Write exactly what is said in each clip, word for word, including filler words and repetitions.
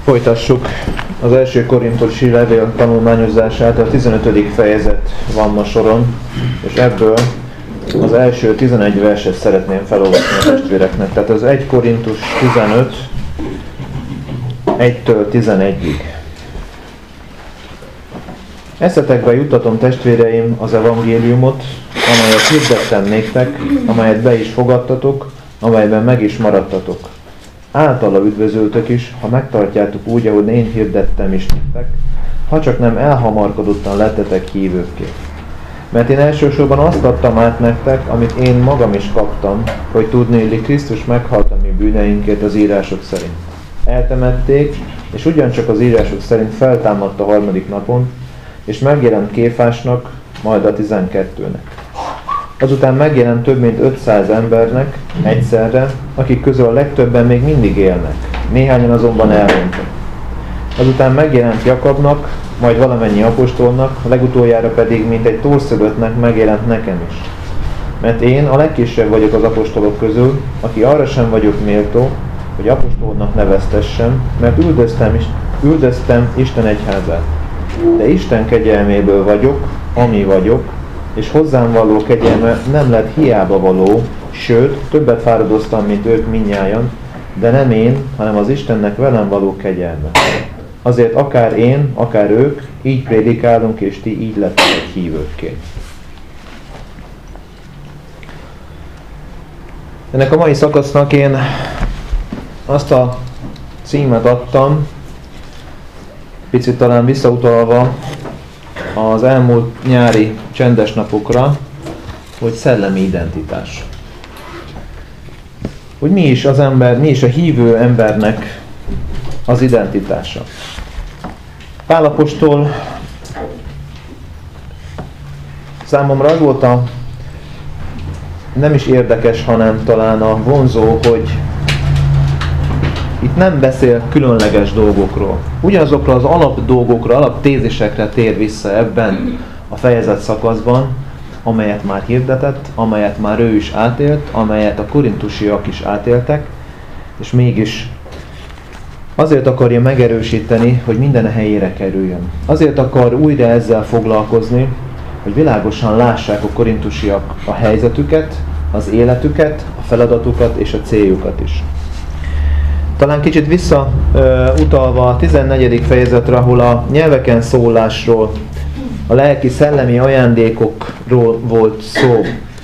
Folytassuk az első korintusi levél tanulmányozását, a tizenötödik fejezet van ma soron, és ebből az első tizenegy verset szeretném felolvasni a testvéreknek. Tehát az egy Korintus tizenöt, egytől tizenegyig. Eszetekbe juttatom, testvéreim, az evangéliumot, amelyet hirdettem néktek, amelyet be is fogadtatok, amelyben meg is maradtatok. Általa üdvözöltök is, ha megtartjátok úgy, ahogy én hirdettem is nektek, ha csak nem elhamarkodottan lettetek hívőkké. Mert én elsősorban azt adtam át nektek, amit én magam is kaptam, hogy tudnéli Krisztus meghalt a mi bűneinkért az írások szerint. Eltemették, és ugyancsak az írások szerint feltámadt a harmadik napon, és megjelent Kéfásnak, majd a tizenkettőnek. Azután megjelent több mint ötszáz embernek egyszerre, akik közül a legtöbben még mindig élnek, néhányan azonban elmentek. Azután megjelent Jakabnak, majd valamennyi apostolnak, legutoljára pedig mint egy torszögötnek megjelent nekem is. Mert én a legkisebb vagyok az apostolok közül, aki arra sem vagyok méltó, hogy apostolnak neveztessem, mert üldöztem, üldöztem Isten egyházát. De Isten kegyelméből vagyok, ami vagyok, és hozzám való kegyelme nem lett hiába való, sőt, többet fáradoztam, mint ők mindnyájan, de nem én, hanem az Istennek velem való kegyelme. Azért akár én, akár ők, így prédikálunk, és ti így lettetek hívőkké. Ennek a mai szakasznak én azt a címet adtam, picit talán visszautalva az elmúlt nyári csendes napokra, hogy szellemi identitás. Hogy mi is az ember, mi is a hívő embernek az identitása. Pál apostol számomra az volt a nem is érdekes, hanem talán a vonzó, hogy itt nem beszél különleges dolgokról. Ugyanazokra az alap dolgokra, alap tézisekre tér vissza ebben a fejezet szakaszban, amelyet már hirdetett, amelyet már ő is átélt, amelyet a korintusiak is átéltek, és mégis azért akarja megerősíteni, hogy minden a helyére kerüljön. Azért akar újra ezzel foglalkozni, hogy világosan lássák a korintusiak a helyzetüket, az életüket, a feladatukat és a céljukat is. Talán kicsit visszautalva a tizennegyedik fejezetre, ahol a nyelveken szólásról, a lelki szellemi ajándékokról volt szó.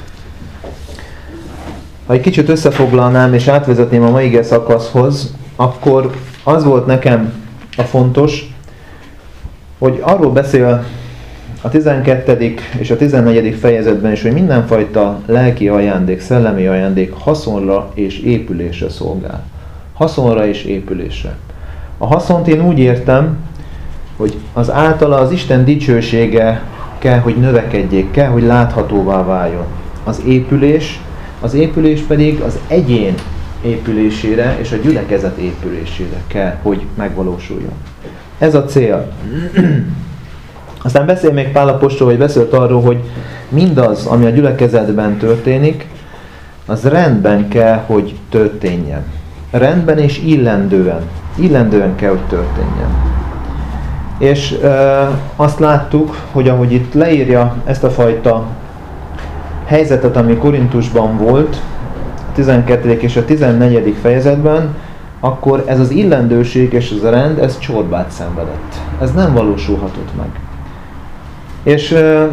Ha egy kicsit összefoglalnám és átvezetném a mai ige szakaszhoz, akkor az volt nekem a fontos, hogy arról beszél a tizenkettedik és a tizennegyedik fejezetben is, hogy mindenfajta lelki ajándék, szellemi ajándék haszonra és épülésre szolgál. Haszonra és épülésre. A haszont én úgy értem, hogy az általa az Isten dicsősége kell, hogy növekedjék, kell, hogy láthatóvá váljon. Az épülés, az épülés pedig az egyén épülésére és a gyülekezet épülésére kell, hogy megvalósuljon. Ez a cél. Aztán beszél még Pál apostol, hogy beszélt arról, hogy mindaz, ami a gyülekezetben történik, az rendben kell, hogy történjen. Rendben és illendően. Illendően kell, hogy történjen. És e, azt láttuk, hogy ahogy itt leírja ezt a fajta helyzetet, ami Korintusban volt, a tizenkettedik és a tizennegyedik fejezetben, akkor ez az illendőség és ez a rend, ez csorbát szenvedett. Ez nem valósulhatott meg. És e,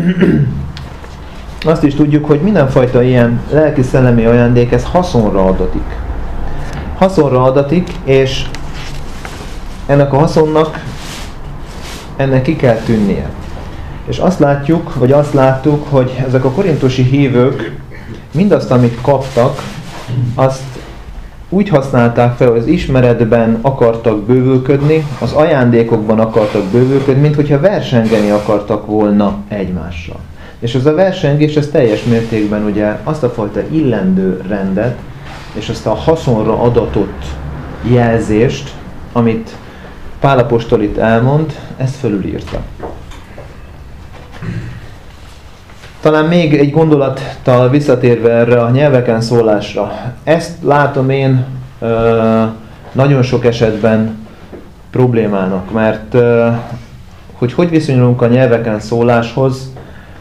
azt is tudjuk, hogy mindenfajta ilyen lelki-szellemi ajándék, ez haszonra adatik. Haszonra adatik, és ennek a haszonnak ennek ki kell tűnnie. És azt látjuk, vagy azt láttuk, hogy ezek a korintusi hívők mindazt, amit kaptak, azt úgy használták fel, hogy az ismeretben akartak bővülködni, az ajándékokban akartak bővülködni, mint hogyha versengeni akartak volna egymással. És ez a versengés, ez teljes mértékben ugye azt a fajta illendő rendet, és azt a haszonra adatott jelzést, amit Pál apostol itt elmond, ezt fölülírta. Talán még egy gondolattal visszatérve erre a nyelveken szólásra. Ezt látom én nagyon sok esetben problémának, mert hogy hogy viszonyulunk a nyelveken szóláshoz,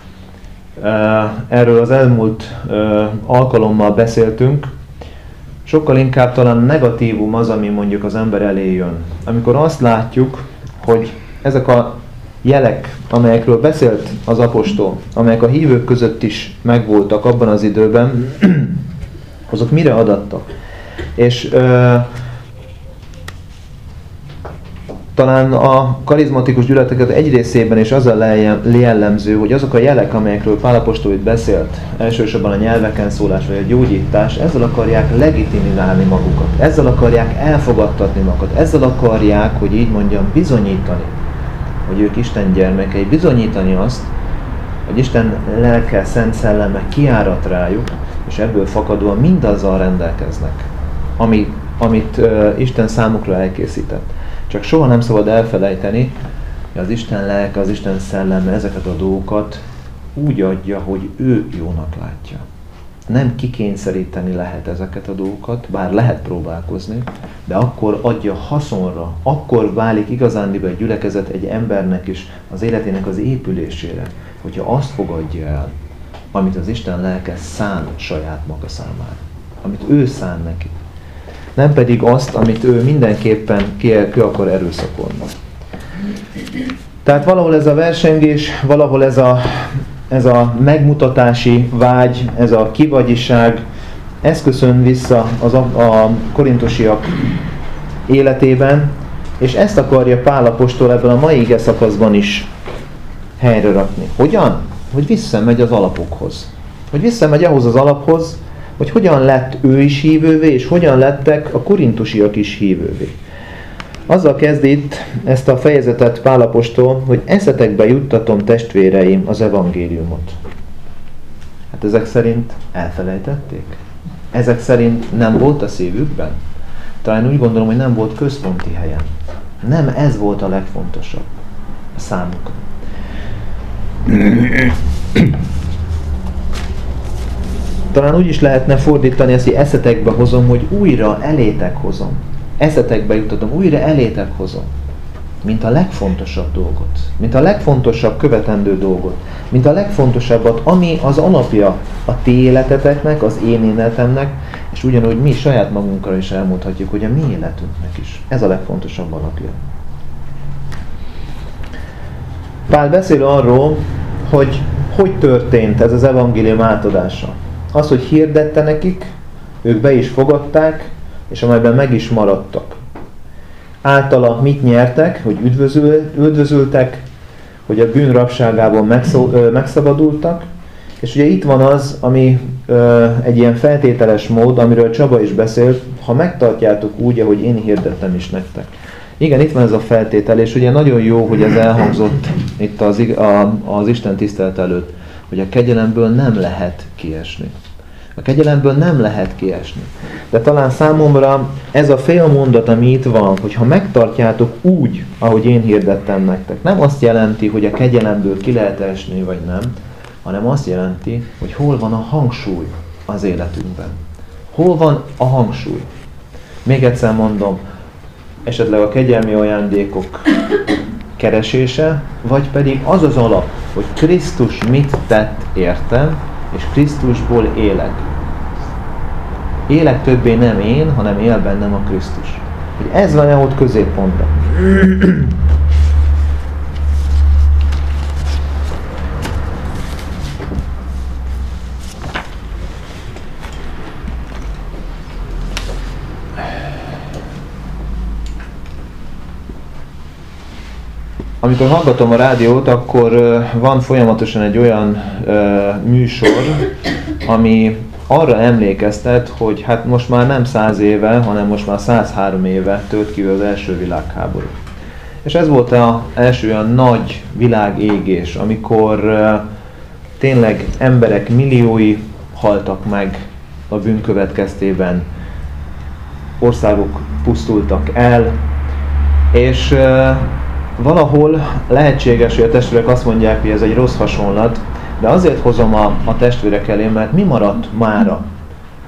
erről az elmúlt alkalommal beszéltünk, sokkal inkább talán negatívum az, ami mondjuk az ember elé jön. Amikor azt látjuk, hogy ezek a jelek, amelyekről beszélt az apostol, amelyek a hívők között is megvoltak abban az időben, azok mire adattak? És ö, talán a karizmatikus gyülekezet egy részében is az a jellemző, hogy azok a jelek, amelyekről Pál apostol itt beszélt, elsősorban a nyelveken szólás vagy a gyógyítás, ezzel akarják legitimizálni magukat, ezzel akarják elfogadtatni magukat, ezzel akarják, hogy így mondjam, bizonyítani, hogy ők Isten gyermekei, bizonyítani azt, hogy Isten lelke, szent szelleme kiárat rájuk, és ebből fakadóan mindazzal rendelkeznek, ami, amit uh, Isten számukra elkészített. Csak soha nem szabad elfelejteni, hogy az Isten lelke, az Isten szelleme ezeket a dolgokat úgy adja, hogy ő jónak látja. Nem kikényszeríteni lehet ezeket a dolgokat, bár lehet próbálkozni, de akkor adja haszonra, akkor válik igazándiból egy gyülekezet egy embernek is az életének az épülésére, hogyha azt fogadja el, amit az Isten lelke szán saját maga számára, amit ő szán neki. Nem pedig azt, amit ő mindenképpen ki, ki akar erőszakolni. Tehát valahol ez a versengés, valahol ez a, ez a megmutatási vágy, ez a kivagyiság, ez köszön vissza az a, a korintosiak életében, és ezt akarja Pál apostol ebben a mai ige szakaszban is helyre rakni. Hogyan? Hogy visszamegy az alapokhoz. Hogy visszamegy ahhoz az alaphoz, hogy hogyan lett ő is hívővé, és hogyan lettek a korintusiak is hívővé. Azzal kezd itt ezt a fejezetet Pál apostol, hogy eszetekbe juttatom, testvéreim, az evangéliumot. Hát ezek szerint elfelejtették? Ezek szerint nem volt a szívükben? Talán úgy gondolom, hogy nem volt központi helyen. Nem ez volt a legfontosabb a számukra. Talán úgy is lehetne fordítani ezt, hogy eszetekbe hozom, hogy újra elétek hozom. Eszetekbe juttatom, újra elétek hozom. Mint a legfontosabb dolgot. Mint a legfontosabb követendő dolgot. Mint a legfontosabbat, ami az alapja a ti életeteknek, az én életemnek, és ugyanúgy mi saját magunkra is elmondhatjuk, hogy a mi életünknek is. Ez a legfontosabb alapja. Pál beszél arról, hogy hogy történt ez az evangélium átadása. Az, hogy hirdette nekik, ők be is fogadták, és amelyben meg is maradtak. Általa mit nyertek, hogy üdvözül, üdvözültek, hogy a bűn rabságából megszó, ö, megszabadultak, és ugye itt van az, ami ö, egy ilyen feltételes mód, amiről Csaba is beszélt, ha megtartjátok úgy, ahogy én hirdettem is nektek. Igen, itt van ez a feltétel, és ugye nagyon jó, hogy ez elhangzott itt az, a, az Isten tisztelet előtt, hogy a kegyelemből nem lehet kiesni. A kegyelemből nem lehet kiesni. De talán számomra ez a fél mondat, ami itt van, hogy ha megtartjátok úgy, ahogy én hirdettem nektek, nem azt jelenti, hogy a kegyelemből ki lehet esni, vagy nem, hanem azt jelenti, hogy hol van a hangsúly az életünkben. Hol van a hangsúly? Még egyszer mondom, esetleg a kegyelmi ajándékok keresése, vagy pedig az az alap, hogy Krisztus mit tett értem, és Krisztusból élek. Élek többé nem én, hanem él bennem a Krisztus. Hogy ez van-e ott középpontban. Amikor hallgatom a rádiót, akkor van folyamatosan egy olyan műsor, ami arra emlékeztet, hogy hát most már nem száz éve, hanem most már százhárom éve tört ki az első világháború. És ez volt az első olyan nagy világégés, amikor tényleg emberek milliói haltak meg a bűn következtében, országok pusztultak el, és valahol lehetséges, hogy a testvérek azt mondják, hogy ez egy rossz hasonlat, de azért hozom a, a testvérek elé, mert mi maradt mára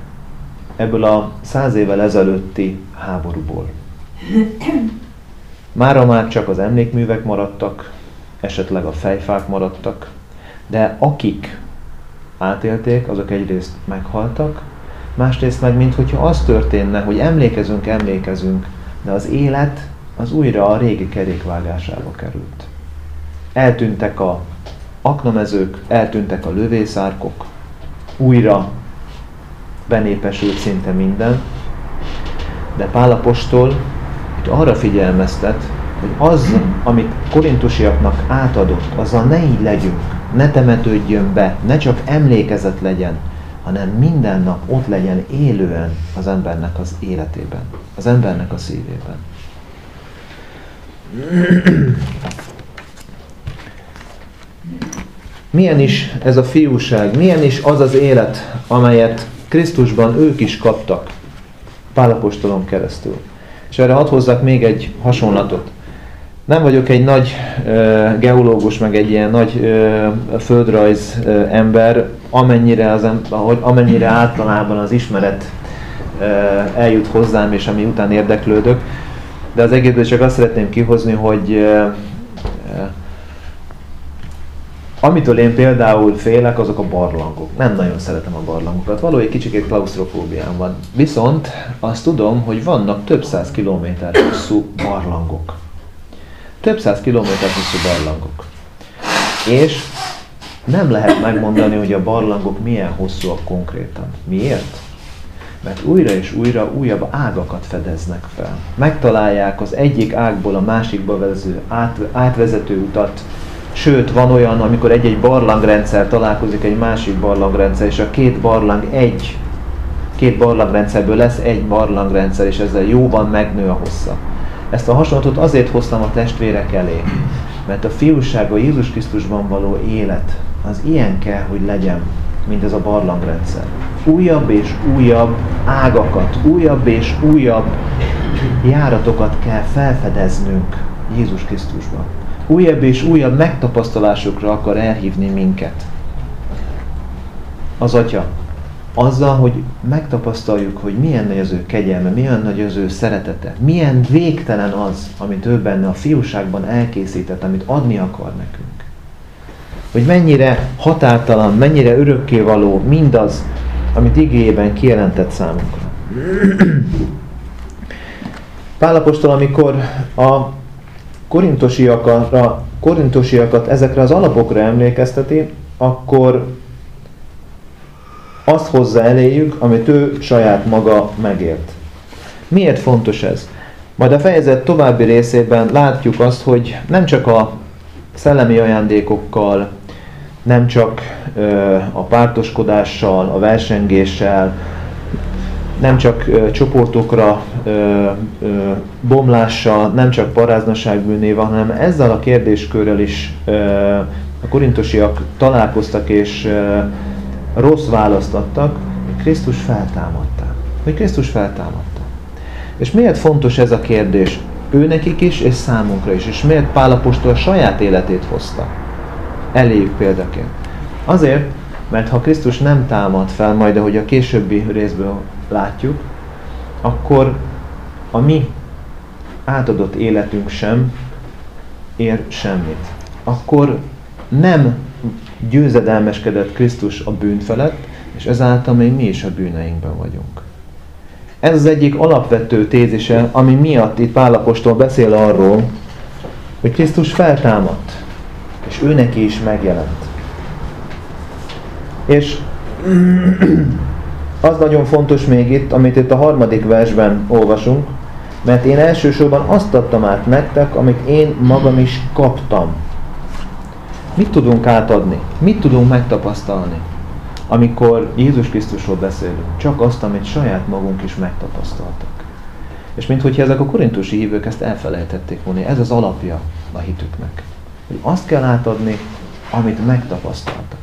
ebből a száz évvel ezelőtti háborúból? Mára már csak az emlékművek maradtak, esetleg a fejfák maradtak, de akik átélték, azok egyrészt meghaltak, másrészt meg, minthogyha az történne, hogy emlékezünk, emlékezünk, de az élet az újra a régi kerékvágásába került. Eltűntek a aknamezők, eltűntek a lövészárkok, újra benépesült szinte minden, de Pál apostol itt arra figyelmeztet, hogy az, amit korintusiaknak átadott, azzal ne így legyünk, ne temetődjön be, ne csak emlékezet legyen, hanem minden nap ott legyen élően az embernek az életében, az embernek a szívében. Milyen is ez a fiúság, milyen is az az élet, amelyet Krisztusban ők is kaptak Pál apostolon keresztül. És erre hadd hozzak még egy hasonlatot. Nem vagyok egy nagy uh, geológus, meg egy ilyen nagy uh, földrajz uh, ember, amennyire, az, ahogy, amennyire általában az ismeret uh, eljut hozzám, és ami után érdeklődök. De az egészből csak azt szeretném kihozni, hogy uh, uh, amitől én például félek, azok a barlangok. Nem nagyon szeretem a barlangokat. Való egy kicsikét klausztrofóbiám van. Viszont azt tudom, hogy vannak több száz kilométer hosszú barlangok. Több száz kilométer hosszú barlangok. És nem lehet megmondani, hogy a barlangok milyen hosszúak konkrétan. Miért? Mert újra és újra újabb ágakat fedeznek fel. Megtalálják az egyik ágból a másikba vezető, át, átvezető utat. Sőt, van olyan, amikor egy-egy barlangrendszer találkozik egy másik barlangrendszer, és a két barlang egy, két barlangrendszerből lesz egy barlangrendszer, és ezzel jóban megnő a hossza. Ezt a hasonlatot azért hoztam a testvérek elé, mert a fiúság, a Jézus Krisztusban való élet, az ilyen kell, hogy legyen, mint ez a barlangrendszer. Újabb és újabb ágakat, újabb és újabb járatokat kell felfedeznünk Jézus Krisztusban. Újabb és újabb megtapasztalásokra akar elhívni minket az Atya. Azzal, hogy megtapasztaljuk, hogy milyen nagy az ő kegyelme, milyen nagy az ő szeretete, milyen végtelen az, amit ő benne a fiúságban elkészített, amit adni akar nekünk. Hogy mennyire határtalan, mennyire örökkévaló mindaz, amit igéjében kijelentett számunkra. Pál apostol, amikor a korintosiakra, korintosiakat ezekre az alapokra emlékezteti, akkor azt hozza eléjük, amit ő saját maga megélt. Miért fontos ez? Majd a fejezet további részében látjuk azt, hogy nem csak a szellemi ajándékokkal, nem csak ö, a pártoskodással, a versengéssel, nem csak ö, csoportokra ö, ö, bomlással, nem csak paráznaságbűnével, hanem ezzel a kérdéskörrel is ö, a korintosiak találkoztak és ö, rossz választ adtak, hogy Krisztus feltámadta. Hogy Krisztus feltámadta. És miért fontos ez a kérdés? Őnekik is, és számunkra is. És miért Pál apostol a saját életét hozta eléjük példaként? Azért, mert ha Krisztus nem támad fel, majd ahogy a későbbi részből látjuk, akkor a mi átadott életünk sem ér semmit. Akkor nem győzedelmeskedett Krisztus a bűn felett, és ezáltal még mi is a bűneinkben vagyunk. Ez az egyik alapvető tézise, ami miatt itt Pál apostol beszél arról, hogy Krisztus feltámadt, és ő neki is megjelent. És az nagyon fontos még itt, amit itt a harmadik versben olvasunk, mert én elsősorban azt adtam át nektek, amit én magam is kaptam. Mit tudunk átadni? Mit tudunk megtapasztalni, amikor Jézus Krisztusról beszélünk? Csak azt, amit saját magunk is megtapasztaltak. És minthogyha ezek a korintusi hívők ezt elfelejtették volna, ez az alapja a hitüknek. Hogy azt kell átadni, amit megtapasztaltak.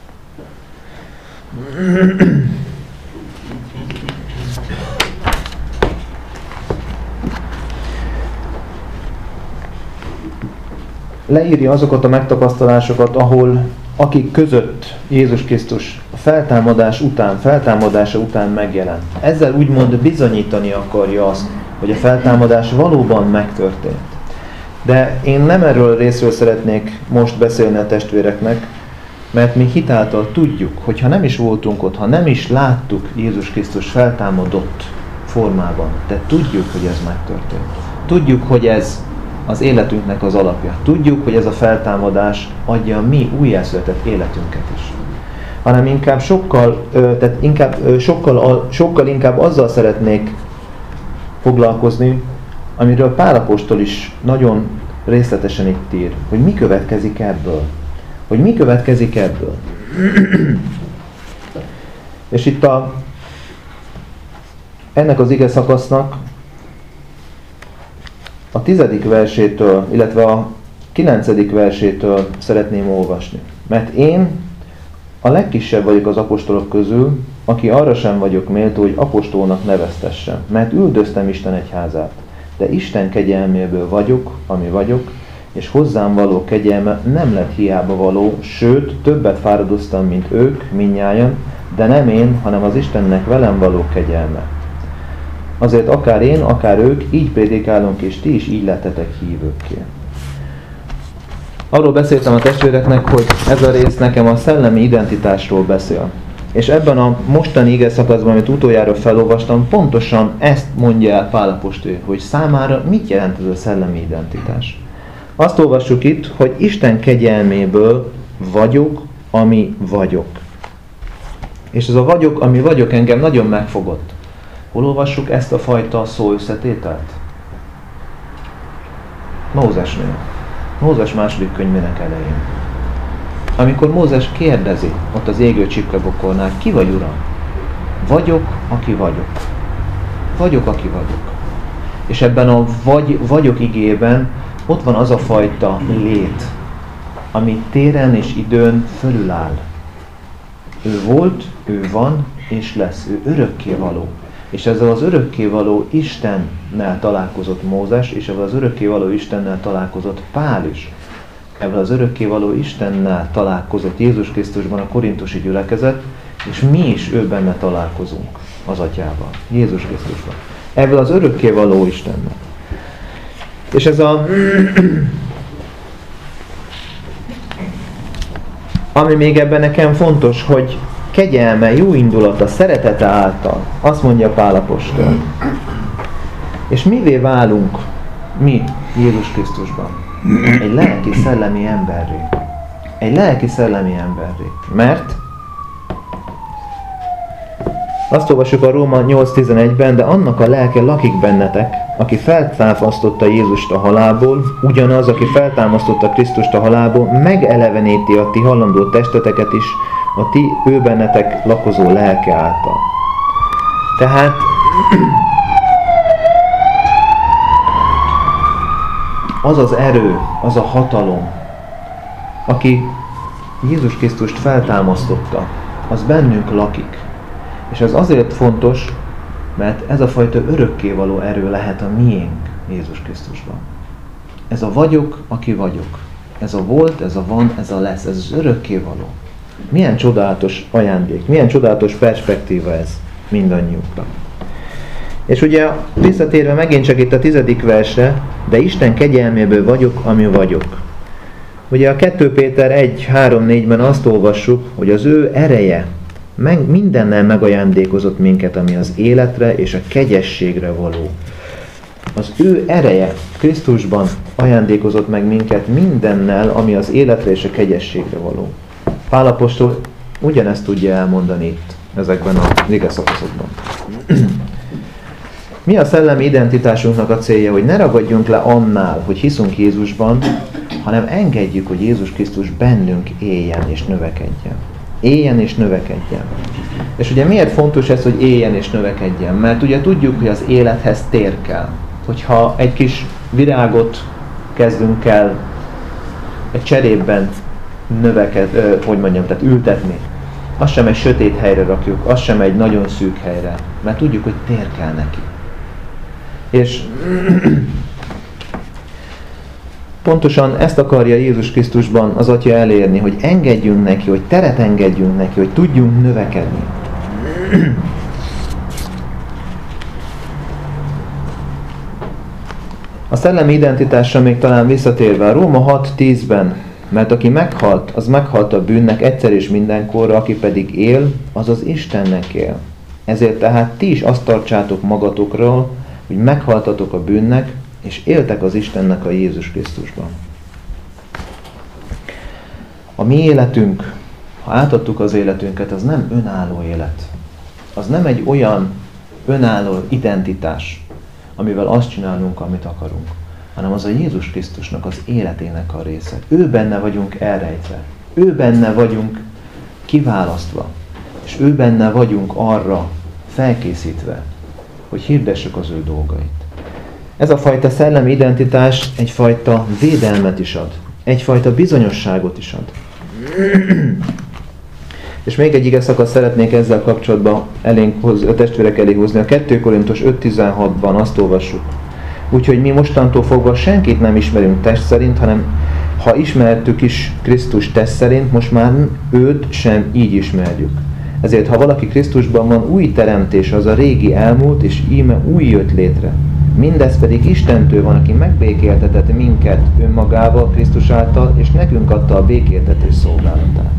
Leírja azokat a megtapasztalásokat, ahol akik között Jézus Krisztus a feltámadás után, feltámadása után megjelent. Ezzel úgymond bizonyítani akarja azt, hogy a feltámadás valóban megtörtént. De én nem erről a részről szeretnék most beszélni a testvéreknek, mert mi hitáltal tudjuk, hogy ha nem is voltunk ott, ha nem is láttuk Jézus Krisztus feltámadott formában, de tudjuk, hogy ez megtörtént. Tudjuk, hogy ez az életünknek az alapja. Tudjuk, hogy ez a feltámadás adja a mi újjászületett életünket is. Hanem inkább sokkal, tehát inkább, sokkal, sokkal inkább azzal szeretnék foglalkozni, amiről Pál apostol is nagyon részletesen itt ír, hogy mi következik ebből. Hogy mi következik ebből. És itt a, ennek az ige szakasznak a tizedik versétől, illetve a kilencedik versétől szeretném olvasni. Mert én a legkisebb vagyok az apostolok közül, aki arra sem vagyok méltó, hogy apostolnak neveztessem, mert üldöztem Isten egyházát. De Isten kegyelméből vagyok, ami vagyok, és hozzám való kegyelme nem lett hiába való, sőt, többet fáradoztam, mint ők, mindnyájan, de nem én, hanem az Istennek velem való kegyelme. Azért akár én, akár ők, így prédikálunk, és ti is így lettetek hívőkké. Arról beszéltem a testvéreknek, hogy ez a rész nekem a szellemi identitásról beszél. És ebben a mostani ige szakaszban, amit utoljára felolvastam, pontosan ezt mondja el Pál apostol, hogy számára mit jelent ez a szellemi identitás. Azt olvassuk itt, hogy Isten kegyelméből vagyok, ami vagyok. És ez a vagyok, ami vagyok engem nagyon megfogott. Hol olvassuk ezt a fajta szó összetételt? Mózesnél. Mózes második könyvének elején. Amikor Mózes kérdezi ott az égő csipkebokornál, ki vagy, Uram? Vagyok, aki vagyok. Vagyok, aki vagyok. És ebben a vagy, vagyok igében ott van az a fajta lét, ami téren és időn fölül áll. Ő volt, ő van, és lesz. Ő örökkévaló. És ezzel az örökkévaló Istennel találkozott Mózes, és ezzel az örökkévaló Istennel találkozott Pál is. Ezzel az örökkévaló Istennel találkozott Jézus Krisztusban a korintusi gyülekezet, és mi is ő benne találkozunk az Atyával, Jézus Krisztusban. Ezzel az örökkévaló Istennel. És ez a... Ami még ebben nekem fontos, hogy kegyelme, jó indulata, szeretete által, azt mondja Pál apostol. És mivé válunk mi Jézus Krisztusban? Egy lelki szellemi emberré. Egy lelki szellemi emberré. Mert azt olvassuk a Róma nyolc tizenegyben, de annak a lelke lakik bennetek, aki feltámasztotta Jézust a halálból, ugyanaz, aki feltámasztotta Krisztust a halálból, megeleveníti a ti hallandó testeteket is, a ti ő bennetek lakozó lelke által. Tehát az az erő, az a hatalom, aki Jézus Krisztust feltámasztotta, az bennünk lakik. És ez azért fontos, mert ez a fajta örökkévaló erő lehet a miénk Jézus Krisztusban. Ez a vagyok, aki vagyok. Ez a volt, ez a van, ez a lesz. Ez az örökkévaló. Milyen csodálatos ajándék, milyen csodálatos perspektíva ez mindannyiunkra. És ugye visszatérve megint csak itt a tizedik versre, de Isten kegyelméből vagyok, ami vagyok. Ugye a kettő Péter egy három négyben azt olvassuk, hogy az ő ereje meg mindennel megajándékozott minket, ami az életre és a kegyességre való. Az ő ereje Krisztusban ajándékozott meg minket mindennel, ami az életre és a kegyességre való. Pál apostol ugyanezt tudja elmondani itt, ezekben a ige szakaszokban. Mi a szellemi identitásunknak a célja, hogy ne ragadjunk le annál, hogy hiszünk Jézusban, hanem engedjük, hogy Jézus Krisztus bennünk éljen és növekedjen. Éljen és növekedjen. És ugye miért fontos ez, hogy éljen és növekedjen? Mert ugye tudjuk, hogy az élethez tér kell. Hogyha egy kis virágot kezdünk el egy cserépben növeked, ö, hogy mondjam, tehát ültetni, azt sem egy sötét helyre rakjuk, azt sem egy nagyon szűk helyre, mert tudjuk, hogy tér kell neki. És pontosan ezt akarja Jézus Krisztusban az Atya elérni, hogy engedjünk neki, hogy teret engedjünk neki, hogy tudjunk növekedni. A szellemi identitásra még talán visszatérve, a Róma hat tízben, mert aki meghalt, az meghalt a bűnnek egyszer és mindenkorra, aki pedig él, az az Istennek él. Ezért tehát ti is azt tartsátok magatokról, hogy meghaltatok a bűnnek, és éltek az Istennek a Jézus Krisztusban. A mi életünk, ha átadtuk az életünket, az nem önálló élet. Az nem egy olyan önálló identitás, amivel azt csinálunk, amit akarunk, hanem az a Jézus Krisztusnak az életének a része. Ő benne vagyunk elrejtve. Ő benne vagyunk kiválasztva. És ő benne vagyunk arra felkészítve, hogy hirdessük az ő dolgait. Ez a fajta szellemi identitás egyfajta védelmet is ad. Egyfajta bizonyosságot is ad. És még egy ige szakaszt szeretnék ezzel kapcsolatban elénk hoz, a testvérek elé hozni. A kettő Korintus öt tizenhatban azt olvassuk. Úgyhogy mi mostantól fogva senkit nem ismerünk test szerint, hanem ha ismertük is Krisztus test szerint, most már őt sem így ismerjük. Ezért, ha valaki Krisztusban van, új teremtés, az a régi elmúlt, és íme új jött létre. Mindez pedig Istentől van, aki megbékéltetett minket önmagával, Krisztus által, és nekünk adta a békéltetés szolgálatát.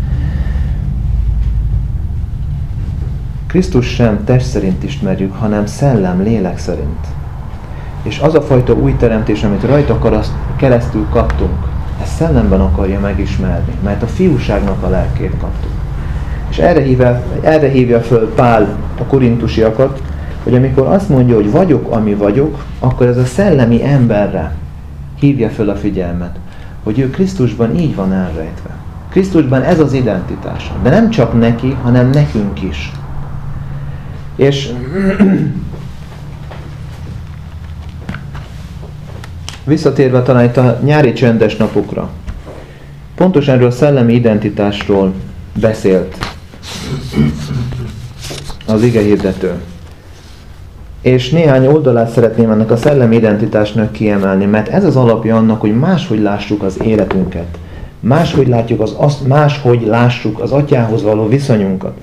Krisztus sem test szerint ismerjük, hanem szellem, lélek szerint. És az a fajta új teremtés, amit rajta keresztül kaptunk, ezt szellemben akarja megismerni, mert a fiúságnak a lelkét kaptuk. És erre hívja, erre hívja föl Pál a korintusiakat, hogy amikor azt mondja, hogy vagyok, ami vagyok, akkor ez a szellemi emberre hívja föl a figyelmet, hogy ő Krisztusban így van elrejtve. Krisztusban ez az identitása. De nem csak neki, hanem nekünk is. És visszatérve talán itt a nyári csendes napokra, pontosan erről a szellemi identitásról beszélt az igehirdető. És néhány oldalát szeretném ennek a szellemi identitásnak kiemelni, mert ez az alapja annak, hogy máshogy lássuk az életünket. Máshogy látjuk az, azt, máshogy lássuk az Atyához való viszonyunkat.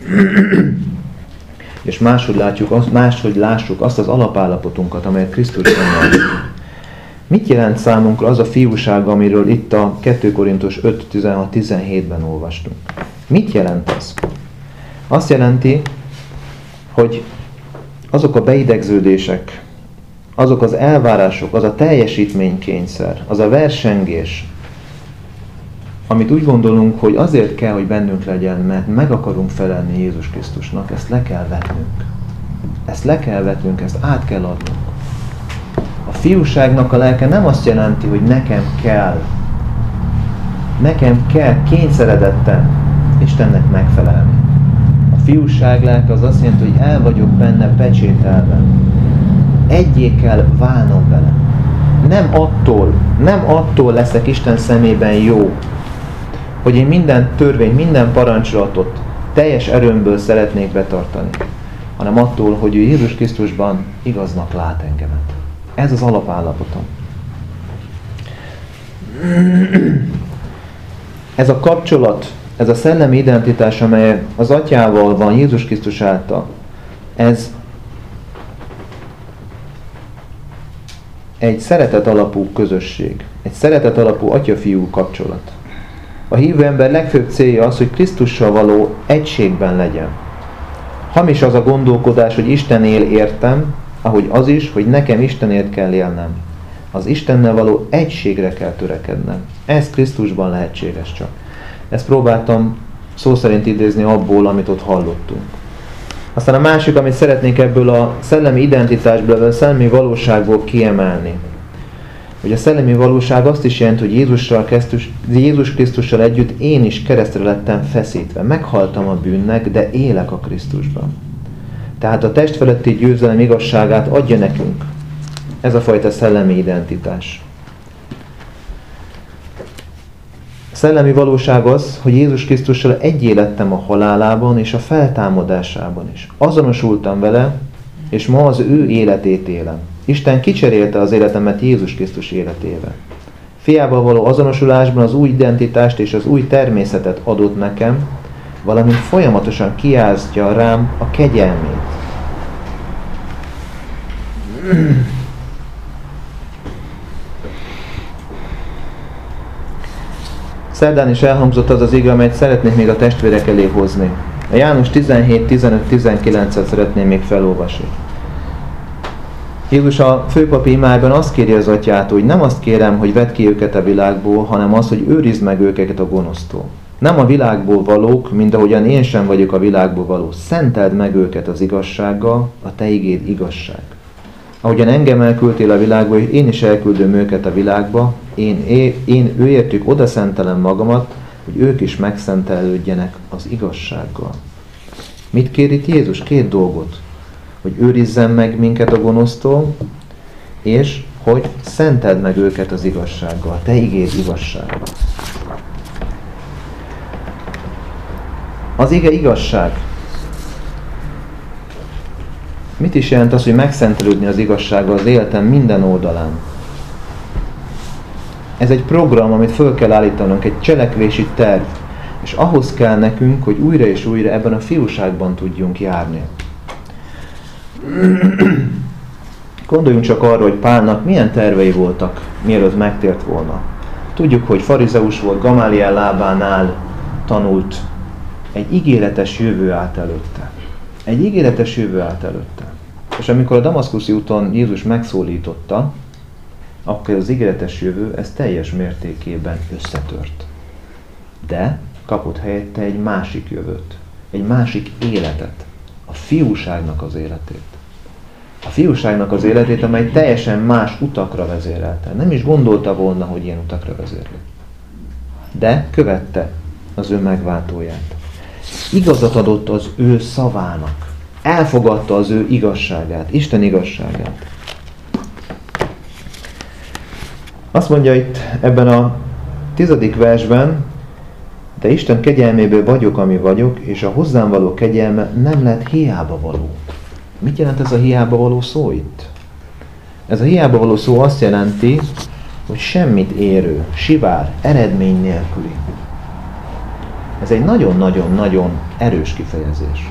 És máshogy, látjuk, azt, máshogy lássuk azt az alapállapotunkat, amelyet Krisztusban van. Mit jelent számunkra az a fiúság, amiről itt a kettő Korintus öt tizenhat tizenhétben olvastunk? Mit jelent ez? Azt jelenti, hogy azok a beidegződések, azok az elvárások, az a teljesítménykényszer, az a versengés, amit úgy gondolunk, hogy azért kell, hogy bennünk legyen, mert meg akarunk felelni Jézus Krisztusnak, ezt le kell vetnünk. Ezt le kell vetnünk, ezt át kell adnunk. A fiúságnak a lelke nem azt jelenti, hogy nekem kell, nekem kell kényszeredetten Istennek megfelelni. A fiúság lelke az azt jelenti, hogy el vagyok benne pecsételve. Egyé kell válnom vele. Nem attól, nem attól leszek Isten szemében jó, hogy én minden törvény, minden parancsolatot teljes erőmből szeretnék betartani, hanem attól, hogy ő Jézus Krisztusban igaznak lát engemet. Ez az alapállapotom. Ez a kapcsolat, ez a szellemi identitás, amely az Atyával van, Jézus Krisztus által, ez egy szeretet alapú közösség, egy szeretet alapú atya-fiú kapcsolat. A hívő ember legfőbb célja az, hogy Krisztussal való egységben legyen. Hamis az a gondolkodás, hogy Isten él értem, ahogy az is, hogy nekem Istenért kell élnem. Az Istennel való egységre kell törekednem. Ez Krisztusban lehetséges csak. Ezt próbáltam szó szerint idézni abból, amit ott hallottunk. Aztán a másik, amit szeretnék ebből a szellemi identitásból, a szellemi valóságból kiemelni, hogy a szellemi valóság azt is jelenti, hogy Jézussal Krisztus, Jézus Krisztussal együtt én is keresztre lettem feszítve. Meghaltam a bűnnek, de élek a Krisztusban. Tehát a test feletti győzelem igazságát adja nekünk. Ez a fajta szellemi identitás. A szellemi valóság az, hogy Jézus Krisztussal egyé lettem a halálában és a feltámadásában is. Azonosultam vele, és ma az ő életét élem. Isten kicserélte az életemet Jézus Krisztus életével. Fiával való azonosulásban az új identitást és az új természetet adott nekem, valamint folyamatosan kiáztja rám a kegyelmét. Szerdán is elhangzott az az ige, amelyet szeretnék még a testvérek elé hozni. A János tizenhét, tizenöt, tizenkilencet szeretném még felolvasni. Jézus a főpapi imájában azt kéri az atyától, hogy nem azt kérem, hogy vedd ki őket a világból, hanem az, hogy őrizd meg őket a gonosztól. Nem a világból valók, mint ahogyan én sem vagyok a világból való. Szenteld meg őket az igazsággal, a te igéd igazság. Ahogyan engem elküldtél a világba, és én is elküldöm őket a világba, én, én, én őértük oda szentelem magamat, hogy ők is megszentelődjenek az igazsággal. Mit kér itt Jézus? Két dolgot. Hogy őrizzen meg minket a gonosztól, és hogy szenteld meg őket az igazsággal. Te igéd igazsággal. Az ige igazság. Mit is jelent az, hogy megszentelődni az igazsággal az életem minden oldalán? Ez egy program, amit föl kell állítanunk, egy cselekvési terv. És ahhoz kell nekünk, hogy újra és újra ebben a fiúságban tudjunk járni. Gondoljunk csak arra, hogy Pálnak milyen tervei voltak, mielőtt megtért volna. Tudjuk, hogy farizeus volt, Gamáliel lábánál tanult. Egy ígéretes jövő állt előtte. Egy ígéretes jövő állt előtte. És amikor a damaszkuszi úton Jézus megszólította, akkor az ígéretes jövő ez teljes mértékében összetört. De kapott helyette egy másik jövőt, egy másik életet, a fiúságnak az életét. A fiúságnak az életét, amely teljesen más utakra vezérelte. Nem is gondolta volna, hogy ilyen utakra vezérli. De követte az ő megváltóját. Igazat adott az ő szavának. Elfogadta az ő igazságát, Isten igazságát. Azt mondja itt ebben a tizedik versben, de Isten kegyelméből vagyok, ami vagyok, és a hozzám való kegyelme nem lett hiába való. Mit jelent ez a hiába való szó itt? Ez a hiába való szó azt jelenti, hogy semmit érő, sivár, eredmény nélküli. Ez egy nagyon-nagyon-nagyon erős kifejezés.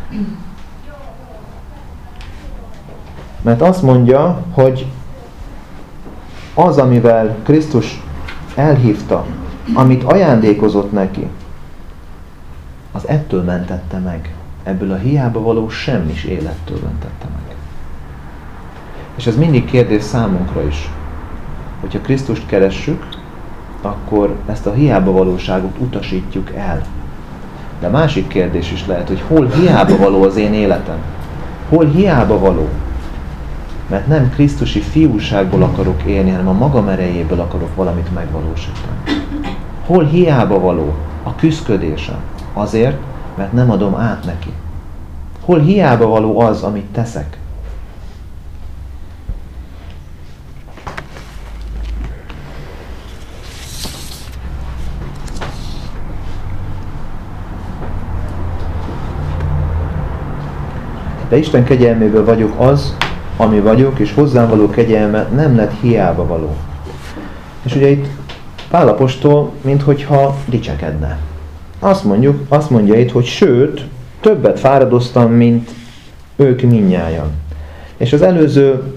Mert azt mondja, hogy az, amivel Krisztus elhívta, amit ajándékozott neki, az ettől mentette meg. Ebből a hiába való semmis élettől mentette meg. És ez mindig kérdés számunkra is. Hogyha Krisztust keressük, akkor ezt a hiába valóságot utasítjuk el. De másik kérdés is lehet, hogy hol hiába való az én életem? Hol hiába való? Mert nem Krisztusi fiúságból akarok élni, hanem a magam erejéből akarok valamit megvalósítani. Hol hiába való a küszködésem? Azért, mert nem adom át neki. Hol hiába való az, amit teszek? De Isten kegyelméből vagyok az, ami vagyok, és hozzám való kegyelme nem lett hiába való. És ugye itt Pál apostol, minthogyha dicsekedne. Azt mondjuk, azt mondja itt, hogy sőt, többet fáradoztam, mint ők mindnyájan. És az előző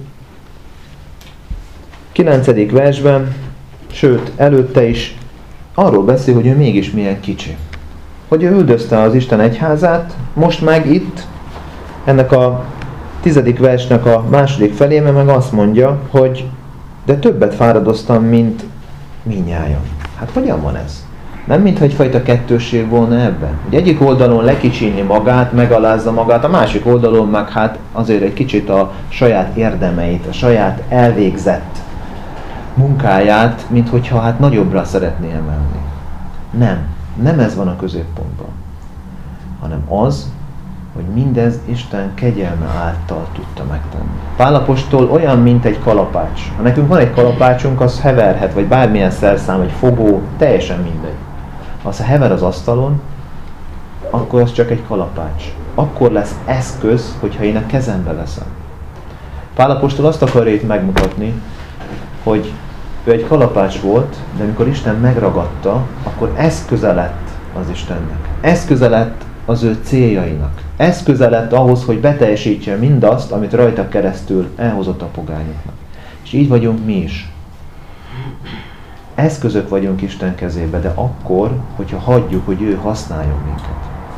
kilencedik versben, sőt, előtte is arról beszél, hogy ő mégis milyen kicsi. Hogy ő üldözte az Isten egyházát, most meg itt, ennek a tizedik versnek a második felében meg azt mondja, hogy de többet fáradoztam, mint mindnyájan. Hát hogyan van ez? Nem mintha egyfajta kettősség volna ebben. Hogy egyik oldalon lekicsinni magát, megalázza magát, a másik oldalon meg hát azért egy kicsit a saját érdemeit, a saját elvégzett munkáját, mint hogyha hát nagyobbra szeretné emelni. Nem. Nem ez van a középpontban. Hanem az, hogy mindez Isten kegyelme által tudta megtenni. Pál apostol olyan, mint egy kalapács. Ha nekünk van egy kalapácsunk, az heverhet, vagy bármilyen szerszám, vagy fogó, teljesen mindegy. Ha az hever az asztalon, akkor az csak egy kalapács. Akkor lesz eszköz, hogyha én a kezembe veszem. Pál apostol azt akarja itt megmutatni, hogy ő egy kalapács volt, de amikor Isten megragadta, akkor eszköze lett az Istennek. Eszköze lett az ő céljainak. Eszköze lett ahhoz, hogy beteljesítse mindazt, amit rajta keresztül elhozott a pogányoknak. És így vagyunk mi is. eszközök vagyunk Isten kezébe, de akkor, hogyha hagyjuk, hogy ő használjon minket.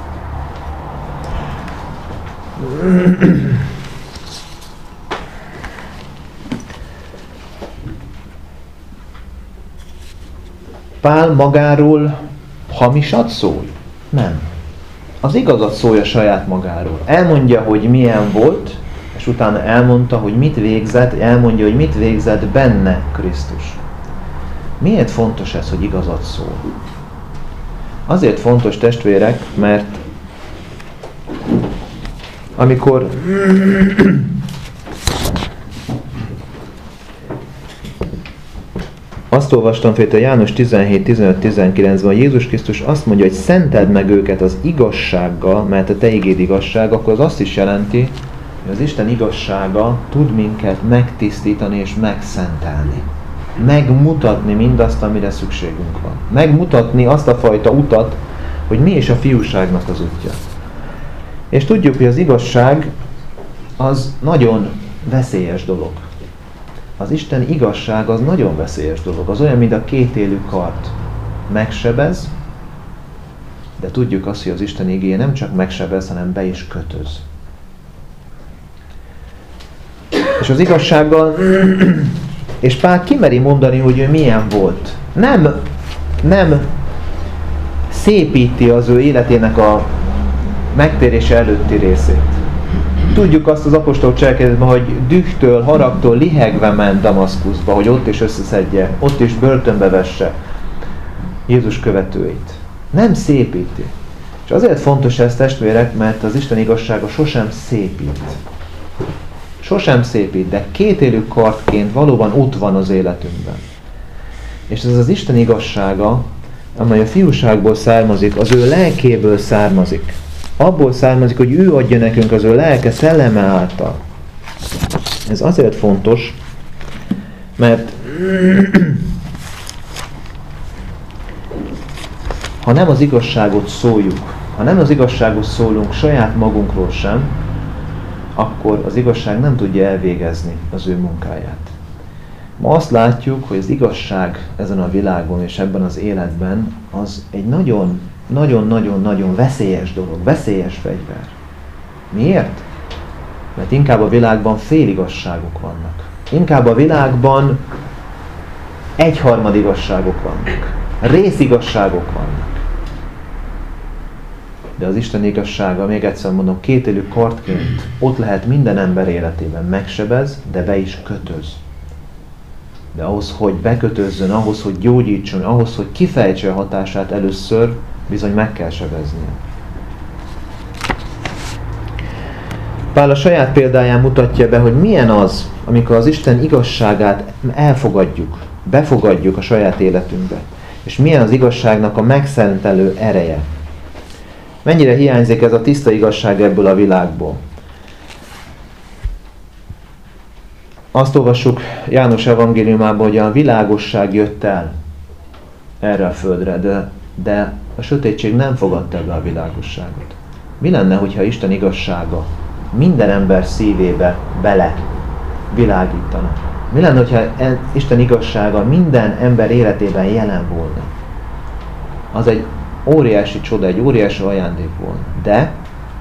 Pál magáról hamisat szól? Nem. Az igazat szólja saját magáról. Elmondja, hogy milyen volt, és utána elmondta, hogy mit végzett, elmondja, hogy mit végzett benne Krisztus. Miért fontos ez, hogy igazat szól? Azért fontos, testvérek, mert amikor azt olvastam például János tizenhét tizenöt tizenkilencben, hogy Jézus Krisztus azt mondja, hogy szenteld meg őket az igazsággal, mert a te igéd igazság, akkor az azt is jelenti, hogy az Isten igazsága tud minket megtisztítani és megszentelni. Megmutatni mindazt, amire szükségünk van. Megmutatni azt a fajta utat, hogy mi is a fiúságnak az útja. És tudjuk, hogy az igazság az nagyon veszélyes dolog. Az Isten igazság az nagyon veszélyes dolog. Az olyan, mint a kétélű kard. Megsebez, de tudjuk azt, hogy az Isten igéje nem csak megsebez, hanem be is kötöz. És az igazsággal, és Pál kimeri mondani, hogy ő milyen volt. Nem, nem szépíti az ő életének a megtérése előtti részét. Tudjuk azt az apostol cselekedetben, hogy dühtől, haragtól lihegve ment Damaszkuszba, hogy ott is összeszedje, ott is börtönbe vesse Jézus követőit. Nem szépíti. És azért fontos ez, testvérek, mert az Isten igazsága sosem szépít. Sosem szépít, de kétélű kardként valóban ott van az életünkben. És ez az Isten igazsága, amely a fiúságból származik, az ő lelkéből származik. Abból származik, hogy ő adja nekünk az ő lelke szelleme által. Ez azért fontos, mert ha nem az igazságot szóljuk, ha nem az igazságot szólunk saját magunkról sem, akkor az igazság nem tudja elvégezni az ő munkáját. Ma azt látjuk, hogy az igazság ezen a világon és ebben az életben az egy nagyon nagyon-nagyon-nagyon veszélyes dolog, veszélyes fegyver. Miért? Mert inkább a világban féligazságok vannak. Inkább a világban egyharmad igazságok vannak. Részigazságok vannak. De az Isten igazsága, még egyszer mondom, kétélű kardként ott lehet minden ember életében. Megsebez, de be is kötöz. De ahhoz, hogy bekötözzön, ahhoz, hogy gyógyítson, ahhoz, hogy kifejtse a hatását először, bizony meg kell sebeznie. Pál a saját példáján mutatja be, hogy milyen az, amikor az Isten igazságát elfogadjuk, befogadjuk a saját életünkbe. És milyen az igazságnak a megszentelő ereje. Mennyire hiányzik ez a tiszta igazság ebből a világból. Azt olvassuk János evangéliumában, hogy a világosság jött el erre a földre, de, de a sötétség nem fogadta be a világosságot. Mi lenne, hogyha Isten igazsága minden ember szívébe bele világítana? Mi lenne, hogyha Isten igazsága minden ember életében jelen volna? Az egy óriási csoda, egy óriási ajándék volna. De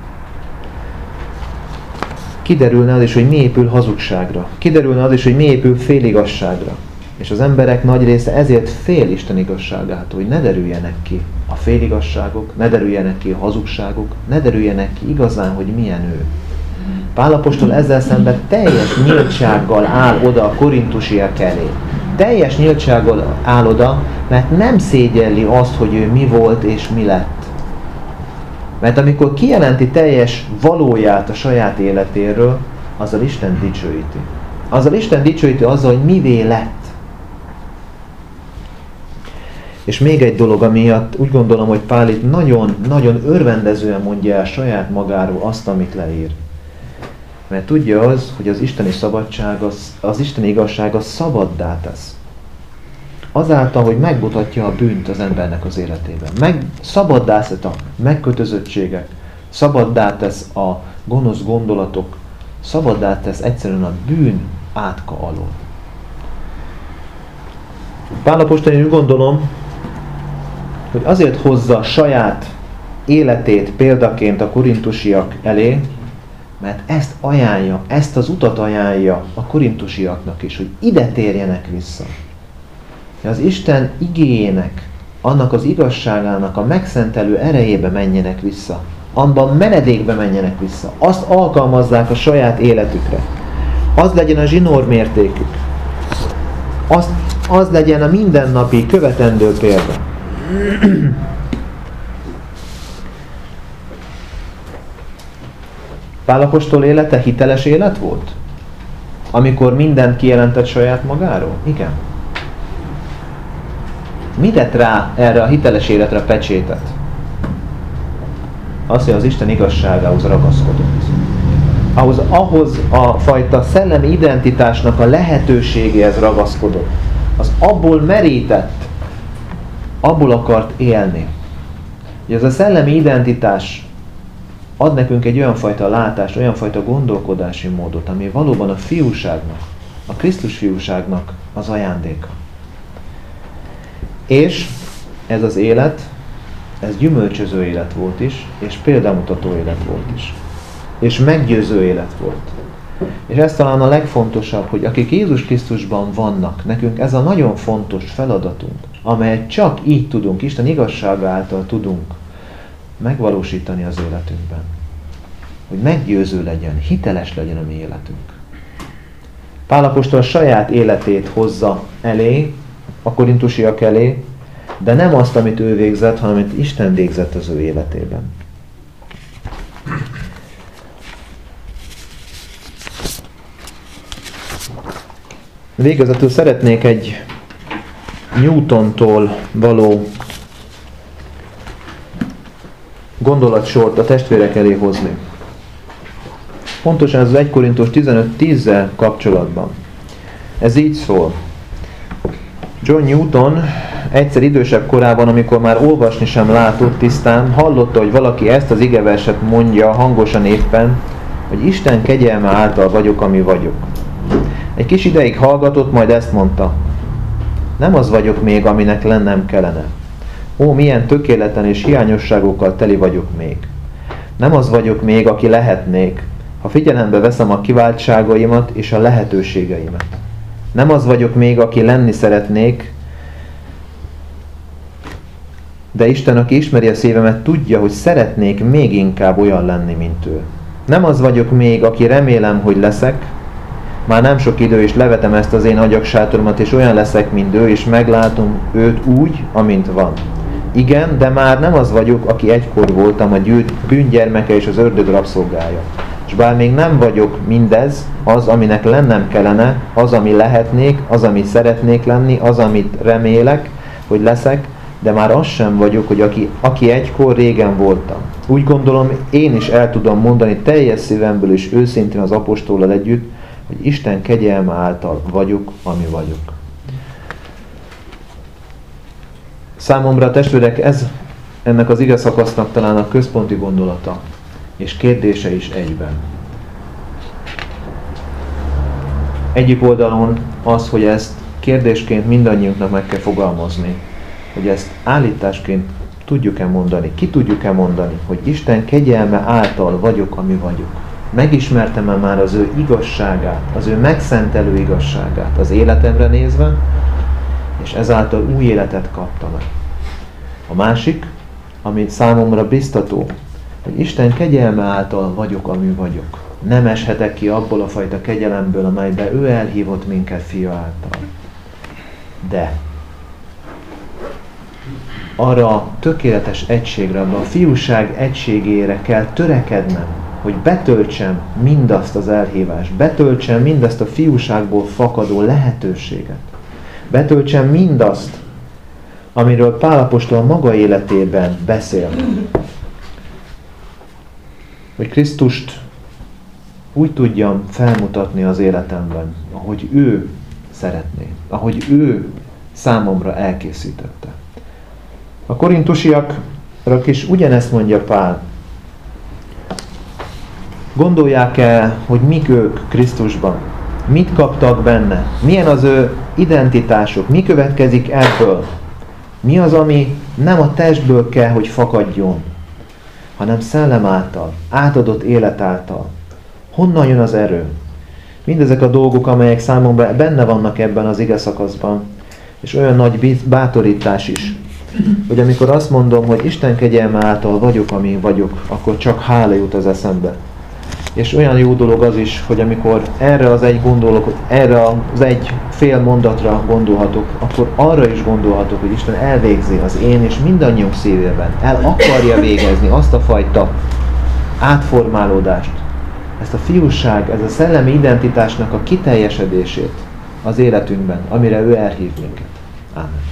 kiderülne az is, hogy mi épül hazugságra. Kiderülne az is, hogy mi épül féligasságra. És az emberek nagy része ezért fél Isten igazságától, hogy ne derüljenek ki a féligasságok, ne derüljenek ki a hazugságok, ne derüljenek ki igazán, hogy milyen ő. Pál apostol ezzel szemben teljes nyíltsággal áll oda a korintusiak elé. Teljes nyíltsággal áll oda, mert nem szégyelli azt, hogy ő mi volt és mi lett. Mert amikor kijelenti teljes valóját a saját életéről, azzal Isten dicsőíti. Azzal Isten dicsőíti azzal, hogy mivé lett. És még egy dolog, amiatt úgy gondolom, hogy Pál itt nagyon-nagyon örvendezően mondja el saját magáról azt, amit leír. Mert tudja az, hogy az isteni szabadság, az, az isteni igazság az szabaddá tesz. Azáltal, hogy megmutatja a bűnt az embernek az életében. Meg, szabaddá tesz a megkötözöttségek, szabaddá tesz a gonosz gondolatok, szabaddá tesz egyszerűen a bűn átka alól. Pál apostol, én úgy gondolom, hogy azért hozza saját életét példaként a korintusiak elé, mert ezt ajánlja, ezt az utat ajánlja a korintusiaknak is, hogy ide térjenek vissza. Az Isten igéjének, annak az igazságának a megszentelő erejébe menjenek vissza. Abban menedékbe menjenek vissza. Azt alkalmazzák a saját életükre. Az legyen a zsinórmértékük. Az, az legyen a mindennapi követendő példa. Pál apostol élete hiteles élet volt? Amikor mindent kijelentett saját magáról? Igen. Mi tett rá erre a hiteles életre pecsétet? Az, hogy az Isten igazságához ragaszkodott. Ahhoz, ahhoz a fajta szellemi identitásnak a lehetőségéhez ragaszkodott. Az abból merített, abból akart élni. Ugye ez a szellemi identitás ad nekünk egy olyan fajta látást, olyan fajta gondolkodási módot, ami valóban a fiúságnak, a Krisztus fiúságnak az ajándéka. És ez az élet, ez gyümölcsöző élet volt is, és példamutató élet volt is. És meggyőző élet volt. És ez talán a legfontosabb, hogy akik Jézus Krisztusban vannak, nekünk ez a nagyon fontos feladatunk, amelyet csak így tudunk, Isten igazsága által tudunk megvalósítani az életünkben. Hogy meggyőző legyen, hiteles legyen a mi életünk. Pál apostol a saját életét hozza elé, a korintusiak elé, de nem azt, amit ő végzett, hanem amit Isten végzett az ő életében. Végezetül szeretnék egy Newtontól való gondolatsort a testvérek elé hozni. Pontosan ez az egy Korintus tizenöt tízzel kapcsolatban. Ez így szól. John Newton egyszer idősebb korában, amikor már olvasni sem látott tisztán, hallotta, hogy valaki ezt az igeverset mondja hangosan éppen, hogy Isten kegyelme által vagyok, ami vagyok. Egy kis ideig hallgatott, majd ezt mondta. Nem az vagyok még, aminek lennem kellene. Ó, milyen tökéletlen és hiányosságokkal teli vagyok még. Nem az vagyok még, aki lehetnék, ha figyelembe veszem a kiváltságaimat és a lehetőségeimet. Nem az vagyok még, aki lenni szeretnék, de Isten, aki ismeri a szívemet, tudja, hogy szeretnék még inkább olyan lenni, mint ő. Nem az vagyok még, aki remélem, hogy leszek, már nem sok idő, és levetem ezt az én agyagsátoromat, és olyan leszek, mint ő, és meglátom őt úgy, amint van. Igen, de már nem az vagyok, aki egykor voltam a bűngyermeke és az ördög rabszolgája. És bár még nem vagyok mindez, az, aminek lennem kellene, az, ami lehetnék, az, amit szeretnék lenni, az, amit remélek, hogy leszek, de már az sem vagyok, hogy aki, aki egykor régen voltam. Úgy gondolom, én is el tudom mondani teljes szívemből és őszintén az apostollal együtt, hogy Isten kegyelme által vagyok, ami vagyok. Számomra, testvérek, ez ennek az ige szakasznak talán a központi gondolata, és kérdése is egyben. Egyik oldalon az, hogy ezt kérdésként mindannyiunknak meg kell fogalmazni, hogy ezt állításként tudjuk-e mondani, ki tudjuk-e mondani, hogy Isten kegyelme által vagyok, ami vagyok. Megismertem-e már az ő igazságát, az ő megszentelő igazságát az életemre nézve, és ezáltal új életet kaptam meg. A másik, ami számomra biztató, hogy Isten kegyelme által vagyok, ami vagyok. Nem eshetek ki abból a fajta kegyelemből, amelybe ő elhívott minket fia által. De arra a tökéletes egységre, a fiúság egységére kell törekednem, hogy betöltsem mindazt az elhívást, betöltsem mindazt a fiúságból fakadó lehetőséget. Betöltsem mindazt, amiről Pál apostol maga életében beszél. Hogy Krisztust úgy tudjam felmutatni az életemben, ahogy ő szeretné, ahogy ő számomra elkészítette. A korintusiakra is ugyanezt mondja Pál. Gondolják el, hogy mik ők Krisztusban. Mit kaptak benne? Milyen az ő identitásuk? Mi következik ebből? Mi az, ami nem a testből kell, hogy fakadjon, hanem szellem által, átadott élet által? Honnan jön az erő? Mindezek a dolgok, amelyek számomra benne vannak ebben az ige szakaszban, és olyan nagy bátorítás is, hogy amikor azt mondom, hogy Isten kegyelme által vagyok, ami vagyok, akkor csak hála jut az eszembe. És olyan jó dolog az is, hogy amikor erre az egy gondolok, erre az egy fél mondatra gondolhatok, akkor arra is gondolhatok, hogy Isten elvégzi az én és mindannyiunk szívében. El akarja végezni azt a fajta átformálódást, ezt a fiúság, ez a szellemi identitásnak a kiteljesedését az életünkben, amire ő elhív minket. Ámen.